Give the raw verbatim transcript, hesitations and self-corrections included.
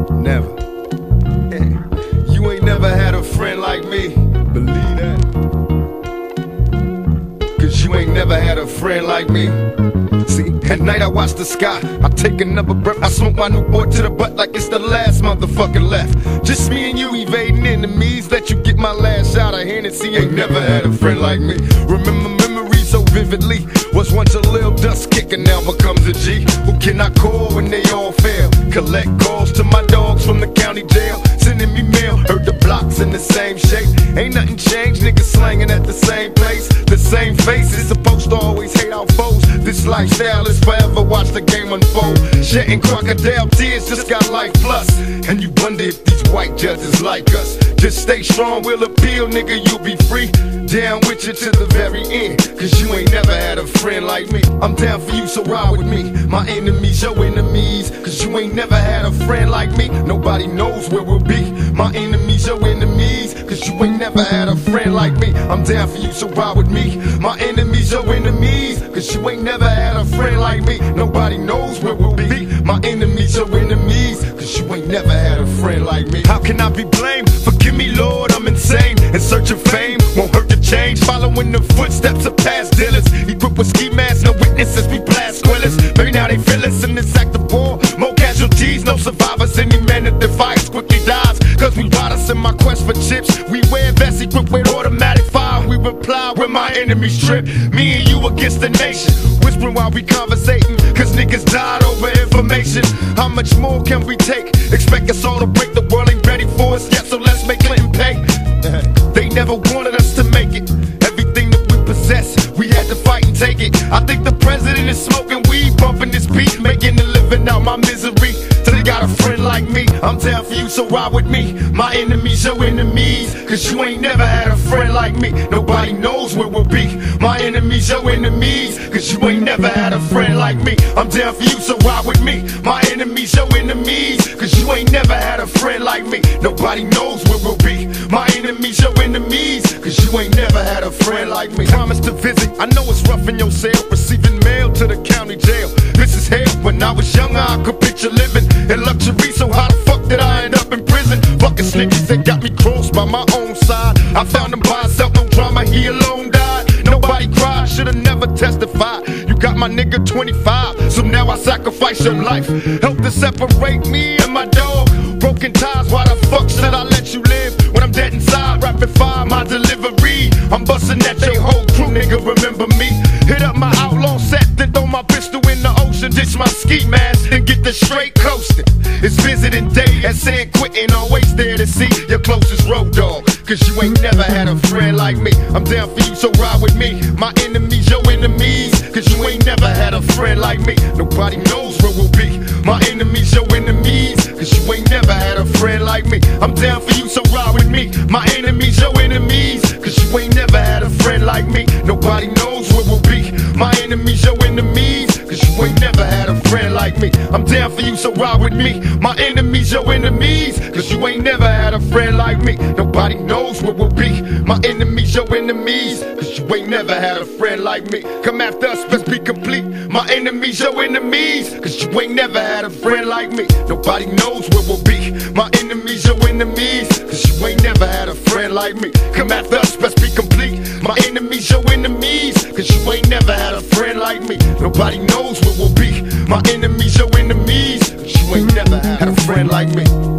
Never. You ain't never had a friend like me. Believe that. Cause you ain't never had a friend like me. See, at night I watch the sky, I take another breath, I smoke my Newport to the butt like it's the last motherfucker left. Just me and you evading enemies, let you get my last shot of Hennessy. Ain't never had a friend like me. Remember memories so vividly. Was once a little dust kicker, now becomes a G. Who can I call when they all fail? Collect calls to my dogs from the county jail, sending me mail, heard the blocks in the same shape. Ain't nothing changed, niggas slanging at the same place, the same faces, supposed to always hate our foes. This lifestyle is forever, watch the game unfold. Shedding crocodile tears, just got life plus. And you wonder if these white judges like us. Just stay strong, we'll appeal, nigga, you'll be free. Down with you to the very end, cause you ain't never had a friend like me. I'm down for you, so ride with me. My enemies, your enemies, cause you ain't never had a friend like me. Nobody knows where we'll be. My enemies, your enemies, cause you ain't never had a friend like me. I'm down for you, so ride with me. My enemies, your enemies, cause you ain't never had a friend like me. Nobody knows where we'll be. My enemies, your enemies, cause you ain't never had a friend like me. How can I be blamed? Forgive me, Lord, I'm insane. In search of fame, won't hurt to change. Following the footsteps of past dealers. Equipped with ski masks, no witnesses, we blast squillers. Maybe now they feel us in this act of war. More casualties, no survivors. Any man that defies quickly dies. Cause we ride us in my quest for chips. We wear vests equipped with automatic fire. We reply when my enemies trip. Me and you against the nation. Whispering while we conversating, cause niggas died over information. How much more can we take? Expect us all to break, the world ain't ready for us yet, so let's make Clinton pay. They never wanted us to make it. Everything that we possess, we had to fight and take it. I think the president is smoking weed, bumping this beat, making a living out my misery. Till they got a friend like me. I'm down for you, so ride with me. My enemies, your enemies, cause you ain't never had a friend like me. Nobody knows where we'll be. My enemies, your enemies, cause you ain't never had a friend like me. I'm down for you, so ride with me. My enemies, your enemies, cause you ain't never had a friend like me. Nobody knows where we'll be. My enemies, your enemies, cause you ain't never had a friend like me. Promise to visit, I know it's rough in your cell, receiving mail to the county jail. This is hell, when I was younger I could picture living in luxury, so how the fuck did I end up in prison? Fucking snitches that got me crossed by my own side. I found him by himself, no drama, he alone died. Nobody cried, should've never testified. You got my nigga twenty-five, so now I sacrifice your life. Help to separate me and my dog. Broken ties, why the fuck should I let you live? When I'm dead inside, rapid fire my delivery. I'm busting at your whole crew, nigga, remember me? Hit up my outlaw set, then throw my pistol in the ocean. Ditch my ski mask, then get the straight coasting. It's visiting day at San Quentin, always there to see your closest road dog. Cause you ain't never had a friend like me. I'm down for you, so ride with me. My enemies, your enemies, cause you ain't never had a friend like me. Nobody knows where we'll be. My enemies, your enemies, cause you ain't never had a friend like me. I'm down for you, so ride with me. My enemies, your enemies, cause you ain't never had a friend like me. Nobody knows where we'll be. My enemies, your enemies, cause you ain't never had a friend like me. I'm down for you, so ride with me. My enemies, your enemies, cause you ain't never had a friend like me. Nobody knows where we'll be. My enemies, your enemies, cause you ain't never had a friend like me. Come after us, let's be complete. My enemies, your enemies, cause you ain't never had a friend like me. Nobody knows where we'll be. My enemies, your enemies, cause you ain't never had a friend like me. Come after us, let's be complete. My enemies, your enemies, cause you ain't never had a friend like me. Nobody knows where we'll be. My enemies, your enemies, cause you ain't never had a friend like me.